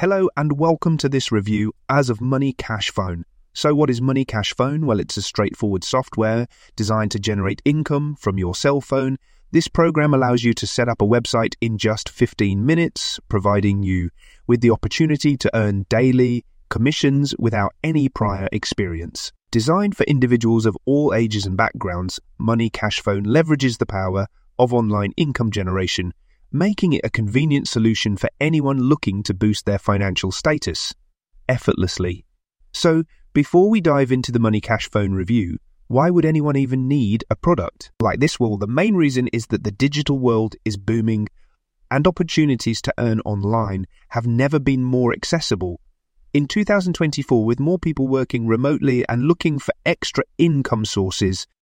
Hello and welcome to this review as of Money Cash Phone. So what is Money Cash Phone? Well, it's a straightforward software designed to generate income from your cell phone. This program allows you to set up a website in just 15 minutes, providing you with the opportunity to earn daily commissions without any prior experience. Designed for individuals of all ages and backgrounds, Money Cash Phone leverages the power of online income generation, making it a convenient solution for anyone looking to boost their financial status effortlessly. So, before we dive into the Money Cash Phone review, why would anyone even need a product like this? Well, the main reason is that the digital world is booming and opportunities to earn online have never been more accessible. In 2024, with more people working remotely and looking for extra income sources,